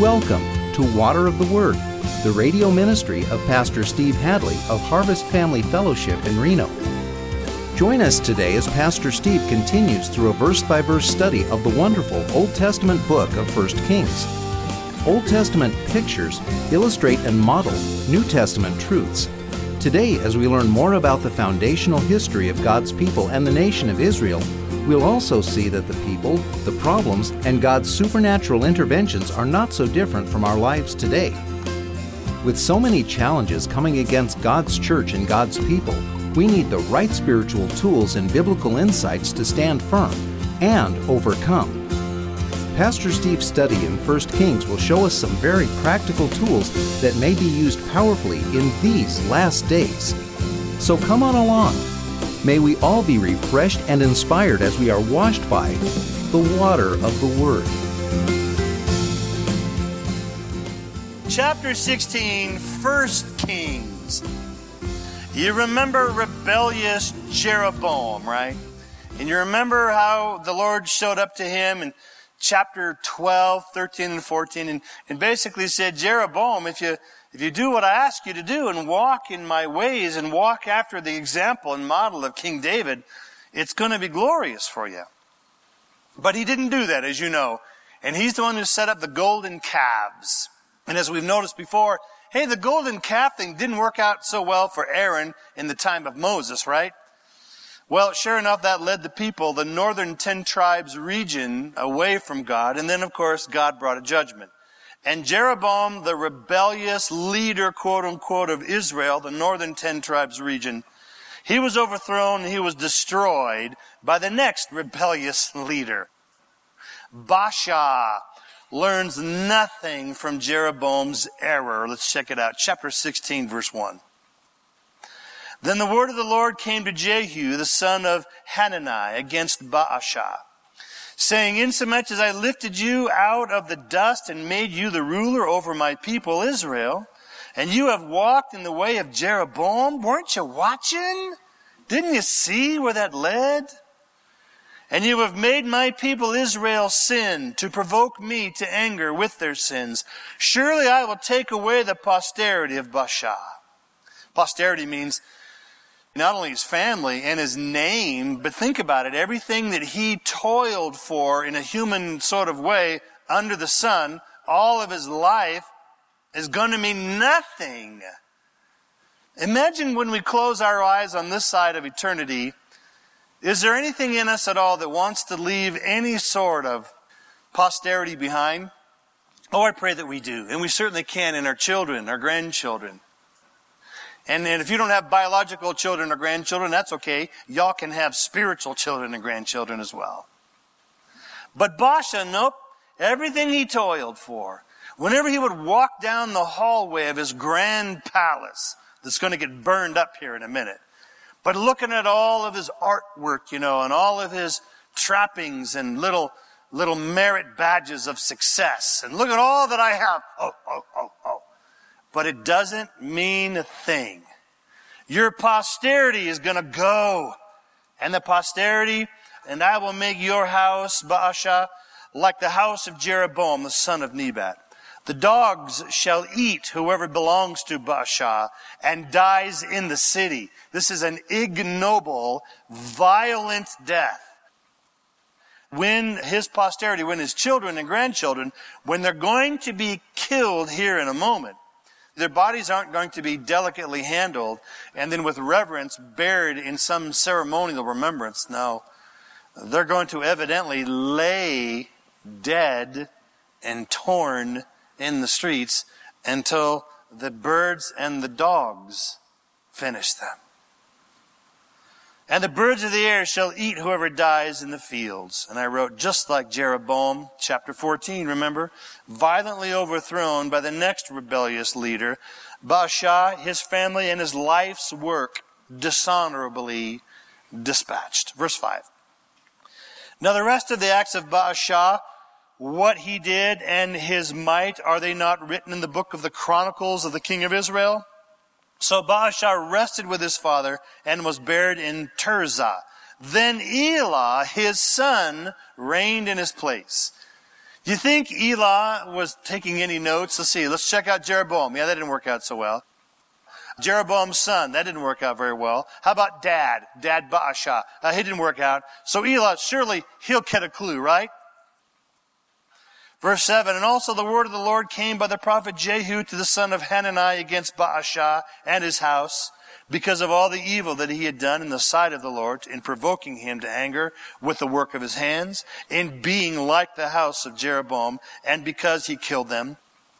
Welcome to Water of the Word, the radio ministry of Pastor Steve Hadley of Harvest Family Fellowship in Reno. Join us today as Pastor Steve continues through a verse-by-verse study of the wonderful Old Testament book of 1 Kings. Old Testament pictures illustrate and model New Testament truths. Today, as we learn more about the foundational history of God's people and the nation of Israel, we'll also see that the people, the problems, and God's supernatural interventions are not so different from our lives today. With so many challenges coming against God's church and God's people, we need the right spiritual tools and biblical insights to stand firm and overcome. Pastor Steve's study in 1 Kings will show us some very practical tools that may be used powerfully in these last days. So come on along. May we all be refreshed and inspired as we are washed by the water of the Word. Chapter 16, 1 Kings. You remember rebellious Jeroboam, right? And you remember how the Lord showed up to him in chapter 12, 13, and 14, and basically said, Jeroboam, if you do what I ask you to do and walk in my ways and walk after the example and model of King David, it's going to be glorious for you. But he didn't do that, as you know. And he's the one who set up the golden calves. And as we've noticed before, hey, the golden calf thing didn't work out so well for Aaron in the time of Moses, right? Well, sure enough, that led the people, the northern 10 tribes region, away from God. And then, of course, God brought a judgment. And Jeroboam, the rebellious leader, quote-unquote, of Israel, the northern 10 tribes region, he was overthrown, he was destroyed by the next rebellious leader. Baasha learns nothing from Jeroboam's error. Let's check it out. Chapter 16, verse 1. Then the word of the Lord came to Jehu, the son of Hanani, against Baasha, saying, insomuch as I lifted you out of the dust and made you the ruler over my people Israel, and you have walked in the way of Jeroboam, weren't you watching? Didn't you see where that led? And you have made my people Israel sin to provoke me to anger with their sins. Surely I will take away the posterity of Baasha. Posterity means not only his family and his name, but think about it, everything that he toiled for in a human sort of way under the sun, all of his life is going to mean nothing. Imagine when we close our eyes on this side of eternity, is there anything in us at all that wants to leave any sort of posterity behind? Oh, I pray that we do. And we certainly can in our children, our grandchildren. And if you don't have biological children or grandchildren, that's okay. Y'all can have spiritual children and grandchildren as well. But Baasha, nope. Everything he toiled for. Whenever he would walk down the hallway of his grand palace, that's going to get burned up here in a minute. But looking at all of his artwork, and all of his trappings and little merit badges of success. And look at all that I have. Oh. But it doesn't mean a thing. Your posterity is going to go. And the posterity, and I will make your house, Baasha, like the house of Jeroboam, the son of Nebat. The dogs shall eat whoever belongs to Baasha and dies in the city. This is an ignoble, violent death. When his posterity, when his children and grandchildren, when they're going to be killed here in a moment, their bodies aren't going to be delicately handled and then with reverence buried in some ceremonial remembrance. No, they're going to evidently lay dead and torn in the streets until the birds and the dogs finish them. And the birds of the air shall eat whoever dies in the fields. And I wrote, just like Jeroboam, chapter 14, remember? Violently overthrown by the next rebellious leader, Baasha, his family, and his life's work dishonorably dispatched. Verse 5. Now the rest of the acts of Baasha, what he did and his might, are they not written in the book of the Chronicles of the king of Israel? So Baasha rested with his father and was buried in Tirzah. Then Elah, his son, reigned in his place. Do you think Elah was taking any notes? Let's see. Let's check out Jeroboam. Yeah, that didn't work out so well. Jeroboam's son, that didn't work out very well. How about Dad Baasha? He didn't work out. So Elah, surely he'll get a clue, right? Verse 7, and also the word of the Lord came by the prophet Jehu to the son of Hanani against Baasha and his house, because of all the evil that he had done in the sight of the Lord, in provoking him to anger with the work of his hands, in being like the house of Jeroboam, and because he killed them.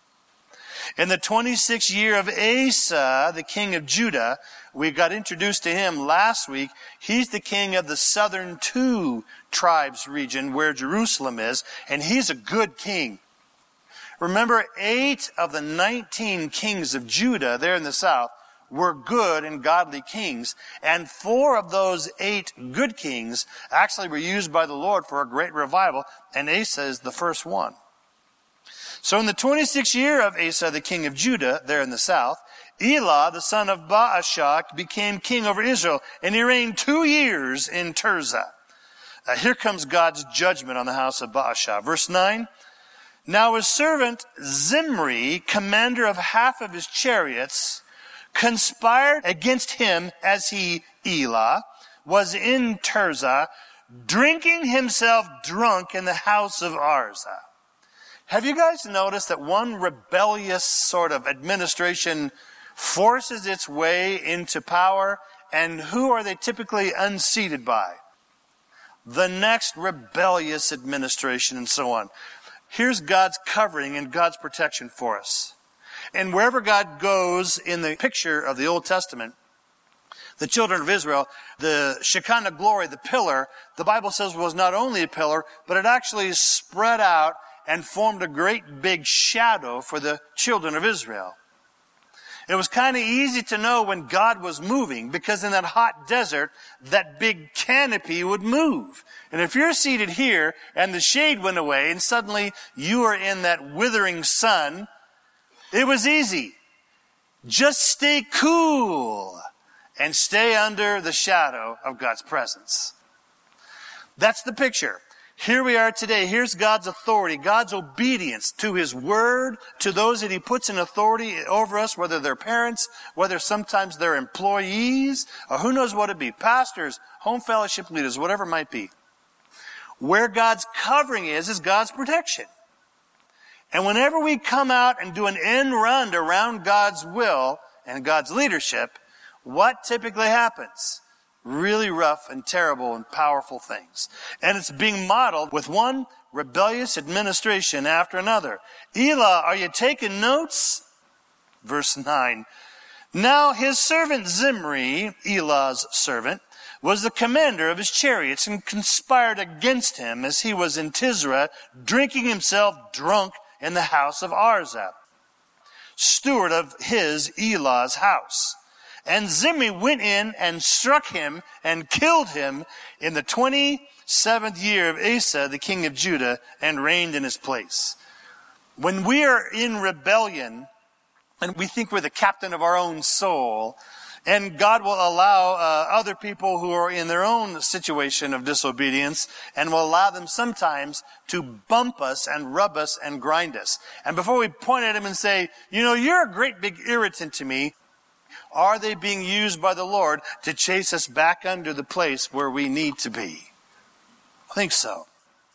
In the 26th year of Asa, the king of Judah, we got introduced to him last week. He's the king of the southern 2 tribes region where Jerusalem is, and he's a good king. Remember, 8 of the 19 kings of Judah there in the south were good and godly kings, and 4 of those 8 good kings actually were used by the Lord for a great revival, and Asa is the first one. So in the 26th year of Asa, the king of Judah, there in the south, Elah, the son of Baasha, became king over Israel, and he reigned 2 years in Tirzah. Here comes God's judgment on the house of Baasha. Verse 9, now his servant Zimri, commander of half of his chariots, conspired against him as he, Elah, was in Tirzah, drinking himself drunk in the house of Arzah. Have you guys noticed that one rebellious sort of administration forces its way into power, and who are they typically unseated by? The next rebellious administration, and so on. Here's God's covering and God's protection for us. And wherever God goes in the picture of the Old Testament, the children of Israel, the Shekinah glory, the pillar, the Bible says was not only a pillar, but it actually spread out and formed a great big shadow for the children of Israel. It was kind of easy to know when God was moving, because in that hot desert, that big canopy would move. And if you're seated here and the shade went away and suddenly you are in that withering sun, it was easy. Just stay cool and stay under the shadow of God's presence. That's the picture. Here we are today. Here's God's authority, God's obedience to His Word, to those that He puts in authority over us, whether they're parents, whether sometimes they're employees, or who knows what it be, pastors, home fellowship leaders, whatever it might be. Where God's covering is God's protection. And whenever we come out and do an end run around God's will and God's leadership, what typically happens? Really rough and terrible and powerful things. And it's being modeled with one rebellious administration after another. Elah, are you taking notes? Verse 9. Now his servant Zimri, Elah's servant, was the commander of his chariots and conspired against him as he was in Tirzah, drinking himself drunk in the house of Arzah, steward of his, Elah's house. And Zimri went in and struck him and killed him in the 27th year of Asa, the king of Judah, and reigned in his place. When we are in rebellion and we think we're the captain of our own soul, and God will allow other people who are in their own situation of disobedience and will allow them sometimes to bump us and rub us and grind us. And before we point at him and say, you know, you're a great big irritant to me, are they being used by the Lord to chase us back under the place where we need to be? I think so.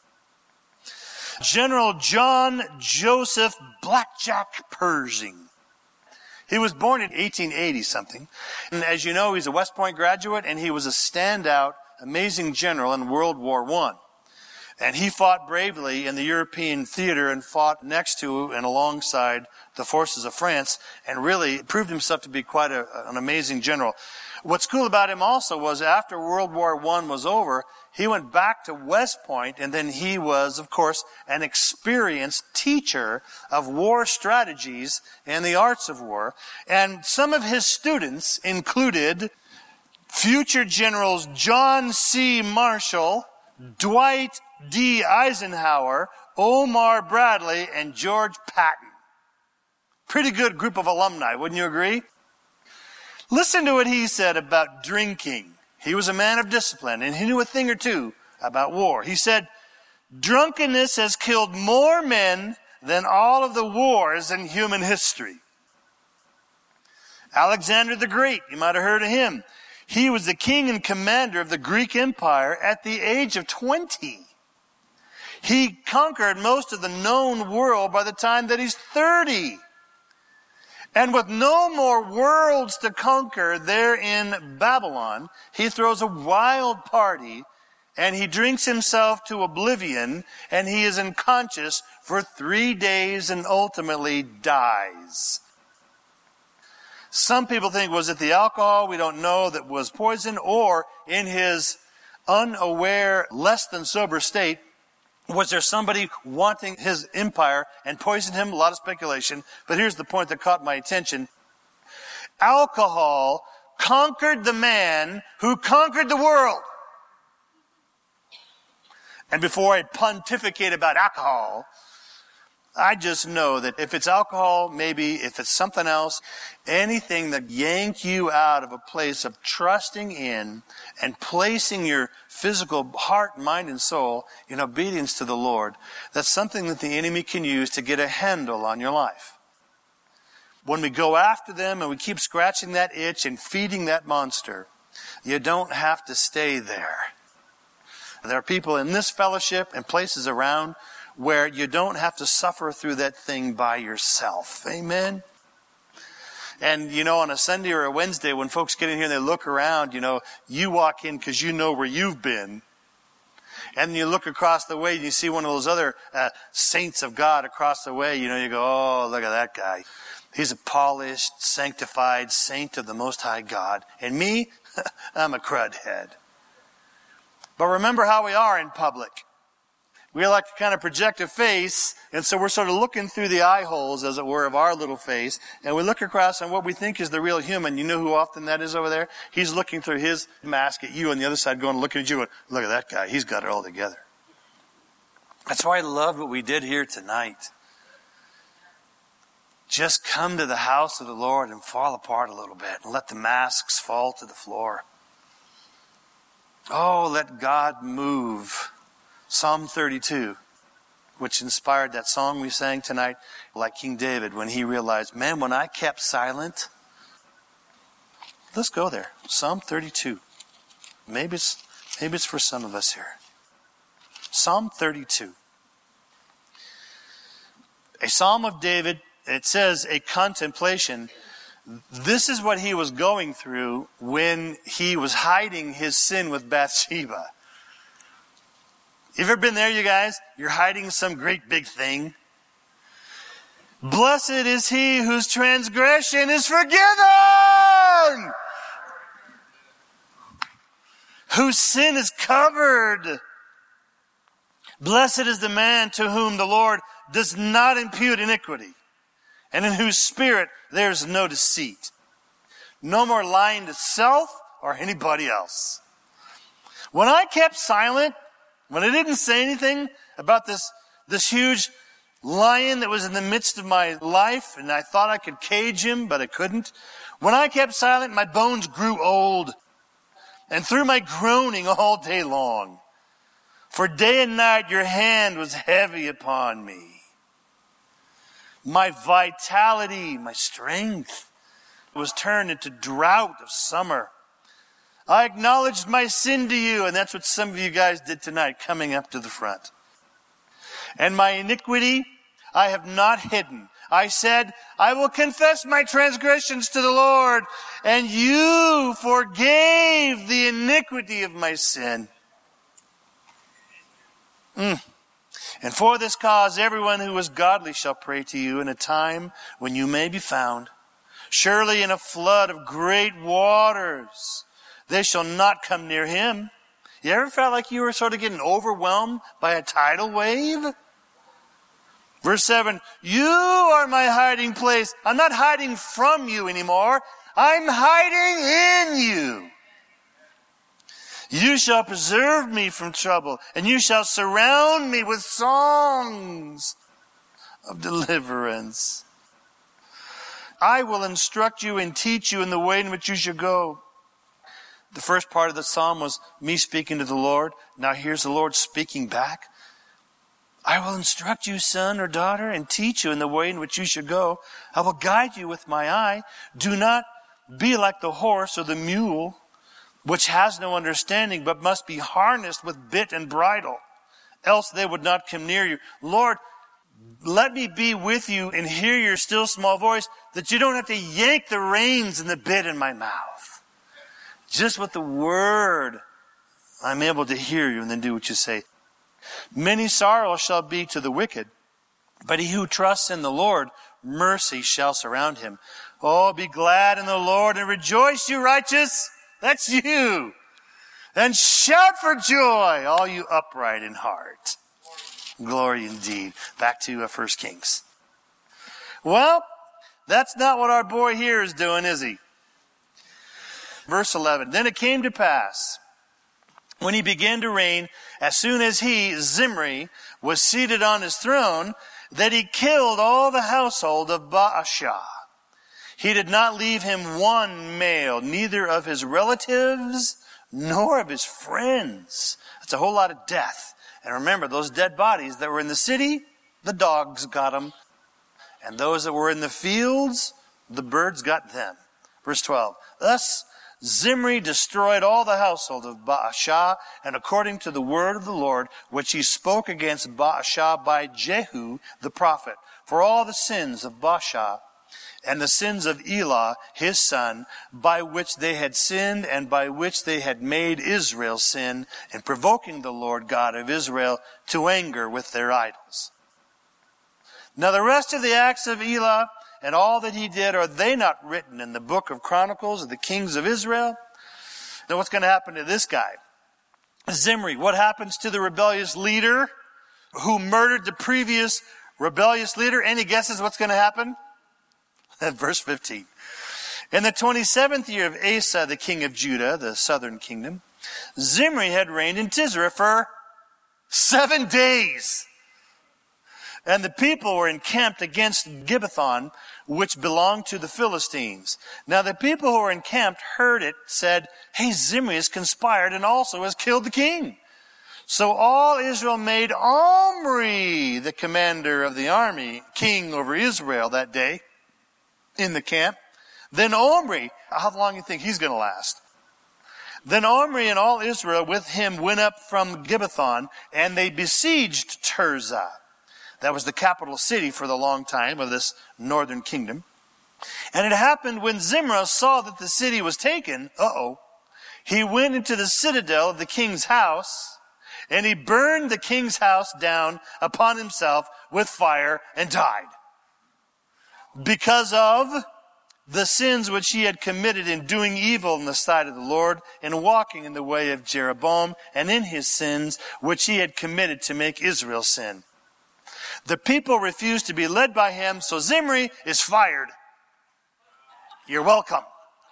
General John Joseph Blackjack Pershing. He was born in 1880-something. And as you know, he's a West Point graduate, and he was a standout, amazing general in World War I. And he fought bravely in the European theater and fought next to and alongside the forces of France, and really proved himself to be quite an amazing general. What's cool about him also was after World War I was over, he went back to West Point, and then he was, of course, an experienced teacher of war strategies and the arts of war. And some of his students included future generals John C. Marshall, Dwight D. Eisenhower, Omar Bradley, and George Patton. Pretty good group of alumni, wouldn't you agree? Listen to what he said about drinking. He was a man of discipline, and he knew a thing or two about war. He said, Drunkenness has killed more men than all of the wars in human history. Alexander the Great, you might have heard of him. He was the king and commander of the Greek Empire at the age of 20. He conquered most of the known world by the time that he's 30. And with no more worlds to conquer there in Babylon, he throws a wild party and he drinks himself to oblivion, and he is unconscious for 3 days and ultimately dies. Some people think, was it the alcohol? We don't know, that was poison, or in his unaware, less than sober state, was there somebody wanting his empire and poisoned him? A lot of speculation. But here's the point that caught my attention. Alcohol conquered the man who conquered the world. And before I pontificate about alcohol, I just know that if it's alcohol, maybe if it's something else, anything that yank you out of a place of trusting in and placing your physical heart, mind, and soul in obedience to the Lord, that's something that the enemy can use to get a handle on your life. When we go after them and we keep scratching that itch and feeding that monster, you don't have to stay there. There are people in this fellowship and places around where you don't have to suffer through that thing by yourself. Amen? And, on a Sunday or a Wednesday when folks get in here and they look around, you walk in because you know where you've been. And you look across the way and you see one of those other saints of God across the way. You go, oh, look at that guy. He's a polished, sanctified saint of the Most High God. And me, I'm a crud head. But remember how we are in public. We like to kind of project a face, and so we're sort of looking through the eye holes, as it were, of our little face, and we look across on what we think is the real human. You know who often that is over there? He's looking through his mask at you on the other side, looking at you, and look at that guy. He's got it all together. That's why I love what we did here tonight. Just come to the house of the Lord and fall apart a little bit, and let the masks fall to the floor. Oh, let God move. Psalm 32, which inspired that song we sang tonight, like King David, when he realized, man, when I kept silent. Let's go there. Psalm 32. Maybe it's for some of us here. Psalm 32. A psalm of David. It says a contemplation. This is what he was going through when he was hiding his sin with Bathsheba. You ever been there, you guys? You're hiding some great big thing. Blessed is he whose transgression is forgiven, whose sin is covered. Blessed is the man to whom the Lord does not impute iniquity, and in whose spirit there is no deceit. No more lying to self or anybody else. When I kept silent, when I didn't say anything about this huge lion that was in the midst of my life, and I thought I could cage him, but I couldn't. When I kept silent, my bones grew old, and through my groaning all day long. For day and night your hand was heavy upon me. My vitality, my strength was turned into drought of summer. I acknowledged my sin to you, and that's what some of you guys did tonight, coming up to the front. And my iniquity I have not hidden. I said, I will confess my transgressions to the Lord, and you forgave the iniquity of my sin. And for this cause, everyone who is godly shall pray to you in a time when you may be found. Surely in a flood of great waters, they shall not come near him. You ever felt like you were sort of getting overwhelmed by a tidal wave? Verse 7, you are my hiding place. I'm not hiding from you anymore. I'm hiding in you. You shall preserve me from trouble, and you shall surround me with songs of deliverance. I will instruct you and teach you in the way in which you should go. The first part of the psalm was me speaking to the Lord. Now here's the Lord speaking back. I will instruct you, son or daughter, and teach you in the way in which you should go. I will guide you with my eye. Do not be like the horse or the mule, which has no understanding, but must be harnessed with bit and bridle, else they would not come near you. Lord, let me be with you and hear your still small voice, that you don't have to yank the reins and the bit in my mouth. Just with the word, I'm able to hear you and then do what you say. Many sorrows shall be to the wicked, but he who trusts in the Lord, mercy shall surround him. Oh, be glad in the Lord and rejoice, you righteous. That's you. And shout for joy, all you upright in heart. Glory indeed. Back to 1 Kings. Well, that's not what our boy here is doing, is he? Verse 11. Then it came to pass, when he began to reign, as soon as he, Zimri, was seated on his throne, that he killed all the household of Baasha. He did not leave him one male, neither of his relatives nor of his friends. That's a whole lot of death. And remember, those dead bodies that were in the city, the dogs got them. And those that were in the fields, the birds got them. Verse 12. Thus Zimri destroyed all the household of Baasha, and according to the word of the Lord, which he spoke against Baasha by Jehu the prophet, for all the sins of Baasha, and the sins of Elah, his son, by which they had sinned and by which they had made Israel sin, in provoking the Lord God of Israel to anger with their idols. Now the rest of the acts of Elah and all that he did, are they not written in the book of Chronicles of the kings of Israel? Now what's going to happen to this guy? Zimri. What happens to the rebellious leader who murdered the previous rebellious leader? Any guesses what's going to happen? Verse 15. In the 27th year of Asa, the king of Judah, the southern kingdom, Zimri had reigned in Tisra for 7 days. And the people were encamped against Gibbethon, which belonged to the Philistines. Now the people who were encamped heard it, said, hey, Zimri has conspired and also has killed the king. So all Israel made Omri, the commander of the army, king over Israel that day, in the camp. Then Omri, how long do you think he's going to last? Then Omri and all Israel with him went up from Gibbethon, and they besieged Tirzah. That was the capital city for the long time of this northern kingdom. And it happened when Zimri saw that the city was taken, he went into the citadel of the king's house, and he burned the king's house down upon himself with fire and died. Because of the sins which he had committed in doing evil in the sight of the Lord, and walking in the way of Jeroboam, and in his sins which he had committed to make Israel sin. The people refused to be led by him, so Zimri is fired. You're welcome.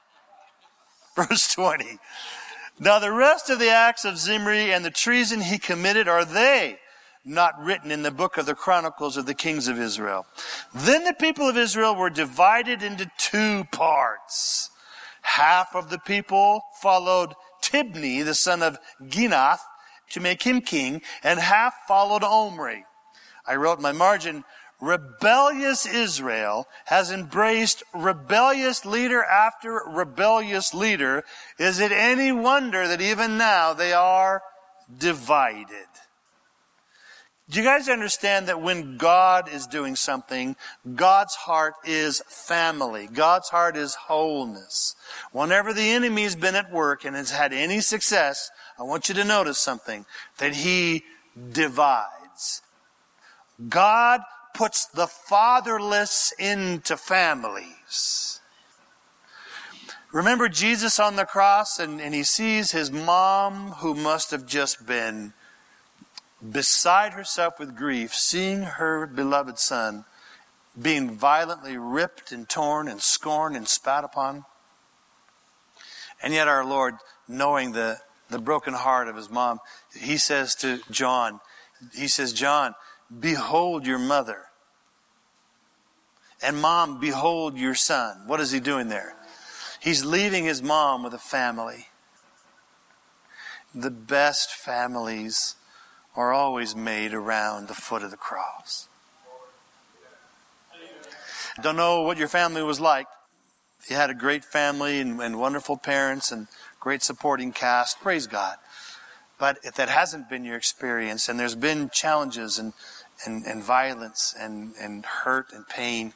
Verse 20. Now the rest of the acts of Zimri and the treason he committed, are they not written in the book of the Chronicles of the kings of Israel? Then the people of Israel were divided into 2 parts. Half of the people followed Tibni, the son of Ginath, to make him king, and half followed Omri. I wrote in my margin, rebellious Israel has embraced rebellious leader after rebellious leader. Is it any wonder that even now they are divided? Do you guys understand that when God is doing something, God's heart is family. God's heart is wholeness. Whenever the enemy's been at work and has had any success, I want you to notice something, that he divides. God puts the fatherless into families. Remember Jesus on the cross, and he sees his mom, who must have just been beside herself with grief, seeing her beloved son being violently ripped and torn and scorned and spat upon. And yet our Lord, knowing the broken heart of his mom, he says to John, John, behold your mother. And mom, behold your son. What is he doing there? He's leaving his mom with a family. The best families are always made around the foot of the cross. Don't know what your family was like. If you had a great family and wonderful parents and great supporting cast, praise God. But if that hasn't been your experience and there's been challenges and violence and hurt and pain,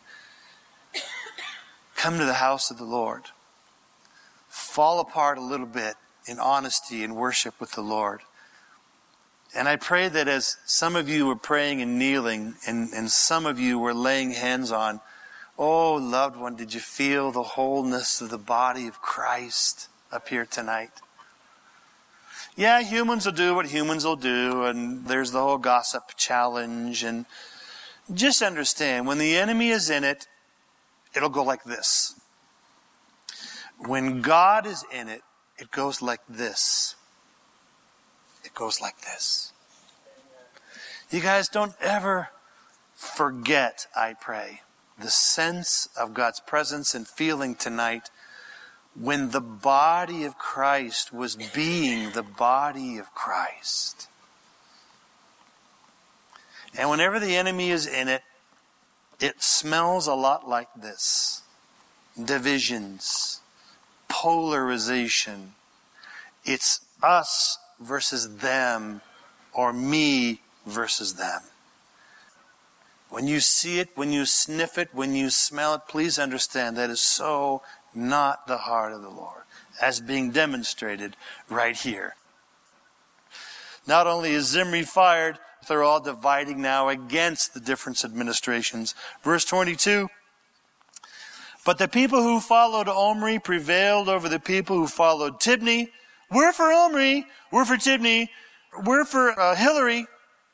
come to the house of the Lord. Fall apart a little bit in honesty and worship with the Lord. And I pray that as some of you were praying and kneeling and some of you were laying hands on, oh, loved one, did you feel the wholeness of the body of Christ up here tonight? Yeah, humans will do what humans will do, and there's the whole gossip challenge. And just understand, when the enemy is in it, it'll go like this. When God is in it, it goes like this. It goes like this. You guys don't ever forget, I pray, the sense of God's presence and feeling tonight when the body of Christ was being the body of Christ. And whenever the enemy is in it, it smells a lot like this. Divisions, polarization. It's us versus them, or me versus them. When you see it, when you sniff it, when you smell it, please understand that is so not the heart of the Lord, as being demonstrated right here. Not only is Zimri fired, they're all dividing now against the different administrations. Verse 22, but the people who followed Omri prevailed over the people who followed Tibni. We're for Omri, we're for Tibni, we're for Hillary,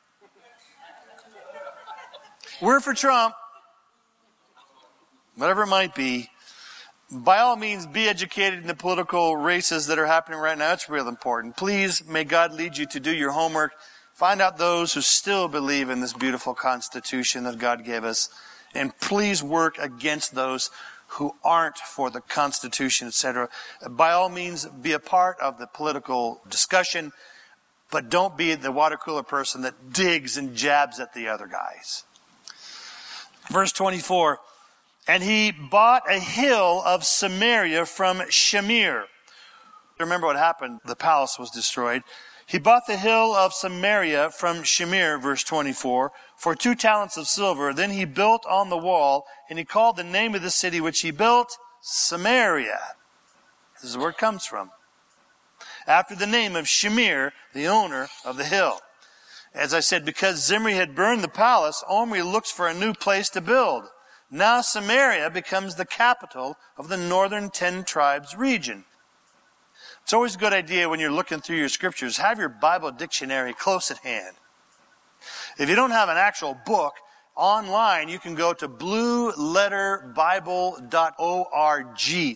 we're for Trump, whatever it might be. By all means, be educated in the political races that are happening right now. It's real important. Please, may God lead you to do your homework. Find out those who still believe in this beautiful Constitution that God gave us. And please work against those who aren't for the Constitution, etc. By all means, be a part of the political discussion, but don't be the water cooler person that digs and jabs at the other guys. Verse 24, and he bought a hill of Samaria from Shamir. Remember what happened? The palace was destroyed. He bought the hill of Samaria from Shamir, verse 24, for 2 talents of silver. Then he built on the wall, and he called the name of the city which he built Samaria. This is where it comes from. After the name of Shamir, the owner of the hill. As I said, because Zimri had burned the palace, Omri looks for a new place to build. Now Samaria becomes the capital of the northern 10 tribes region. It's always a good idea when you're looking through your scriptures, have your Bible dictionary close at hand. If you don't have an actual book, online you can go to blueletterbible.org.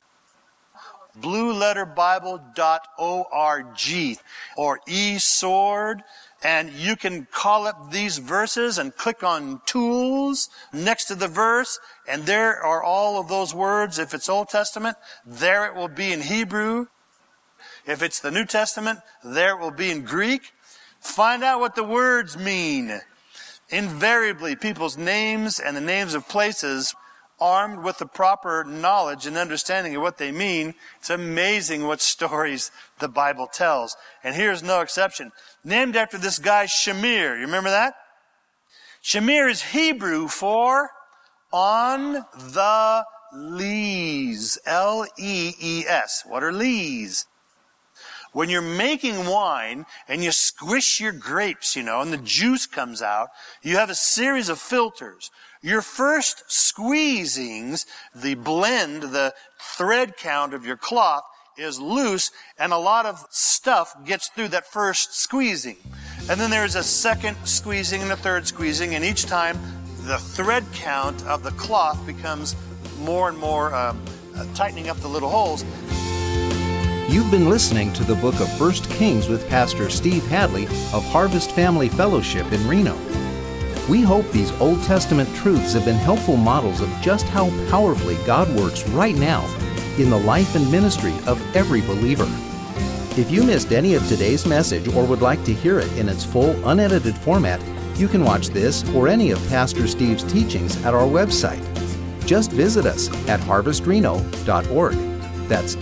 blueletterbible.org or eSword. And you can call up these verses and click on tools next to the verse. And there are all of those words. If it's Old Testament, there it will be in Hebrew. If it's the New Testament, there it will be in Greek. Find out what the words mean. Invariably, people's names and the names of places, armed with the proper knowledge and understanding of what they mean, it's amazing what stories the Bible tells. And here's no exception. Named after this guy Shamir. You remember that? Shamir is Hebrew for on the lees. L-E-E-S. What are lees? When you're making wine and you squish your grapes, and the juice comes out, you have a series of filters. Your first squeezings, the blend, the thread count of your cloth is loose, and a lot of stuff gets through that first squeezing. And then there's a second squeezing and a third squeezing, and each time the thread count of the cloth becomes more and more tightening up the little holes. You've been listening to the book of 1 Kings with Pastor Steve Hadley of Harvest Family Fellowship in Reno. We hope these Old Testament truths have been helpful models of just how powerfully God works right now in the life and ministry of every believer. If you missed any of today's message or would like to hear it in its full, unedited format, you can watch this or any of Pastor Steve's teachings at our website. Just visit us at harvestreno.org. That's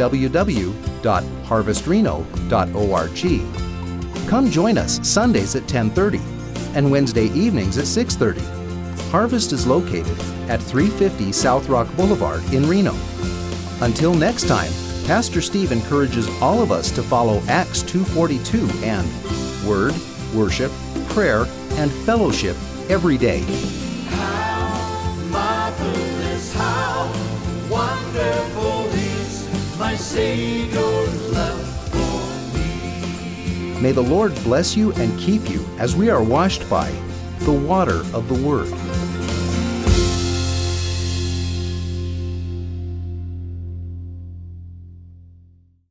www.harvestreno.org. Come join us Sundays at 10:30 and Wednesday evenings at 6:30. Harvest is located at 350 South Rock Boulevard in Reno. Until next time, Pastor Steve encourages all of us to follow Acts 2:42 and Word, Worship, Prayer, and Fellowship every day. How marvelous, how wonderful is my Savior's love for me. May the Lord bless you and keep you as we are washed by the water of the Word.